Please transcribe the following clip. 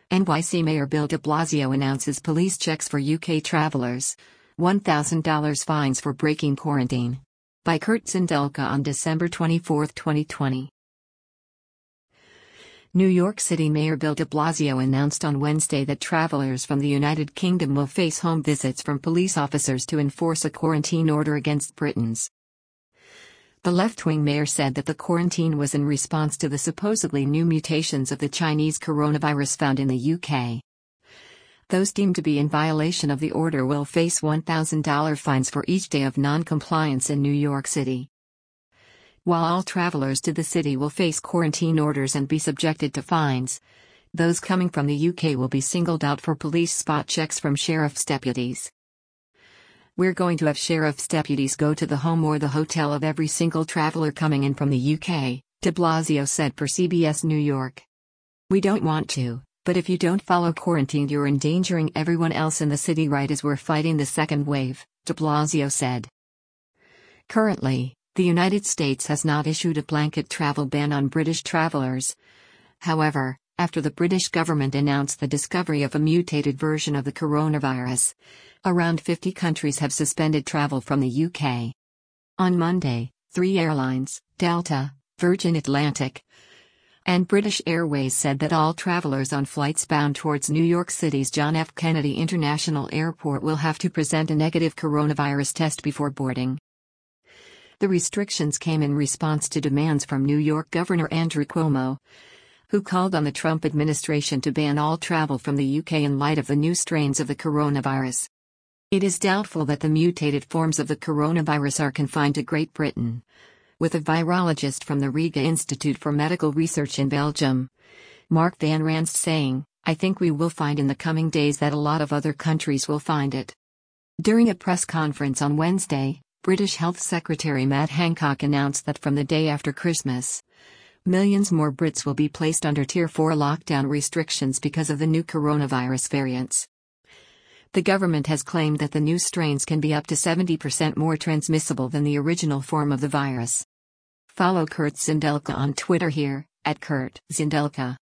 NYC Mayor Bill de Blasio announces police checks for UK travelers. $1,000 fines for breaking quarantine. By Kurt Zindelka on December 24, 2020. New York City Mayor Bill de Blasio announced on Wednesday that travelers from the United Kingdom will face home visits from police officers to enforce a quarantine order against Britons. The left-wing mayor said that the quarantine was in response to the supposedly new mutations of the Chinese coronavirus found in the UK. Those deemed to be in violation of the order will face $1,000 fines for each day of non-compliance in New York City. While all travelers to the city will face quarantine orders and be subjected to fines, those coming from the UK will be singled out for police spot checks from sheriff's deputies. "We're going to have sheriff's deputies go to the home or the hotel of every single traveler coming in from the UK," de Blasio said for CBS New York. "We don't want to, but if you don't follow quarantine, you're endangering everyone else in the city right as we're fighting the second wave," de Blasio said. Currently, the United States has not issued a blanket travel ban on British travelers. However, after the British government announced the discovery of a mutated version of the coronavirus, around 50 countries have suspended travel from the UK. On Monday, 3 airlines, Delta, Virgin Atlantic, and British Airways said that all travelers on flights bound towards New York City's John F. Kennedy International Airport will have to present a negative coronavirus test before boarding. The restrictions came in response to demands from New York Governor Andrew Cuomo, who called on the Trump administration to ban all travel from the UK in light of the new strains of the coronavirus. It is doubtful that the mutated forms of the coronavirus are confined to Great Britain, with a virologist from the Riga Institute for Medical Research in Belgium, Mark Van Ranst, saying, "I think we will find in the coming days that a lot of other countries will find it." During a press conference on Wednesday, British Health Secretary Matt Hancock announced that from the day after Christmas, millions more Brits will be placed under Tier 4 lockdown restrictions because of the new coronavirus variants. The government has claimed that the new strains can be up to 70% more transmissible than the original form of the virus. Follow Kurt Zindelka on Twitter here, @KurtZindelka.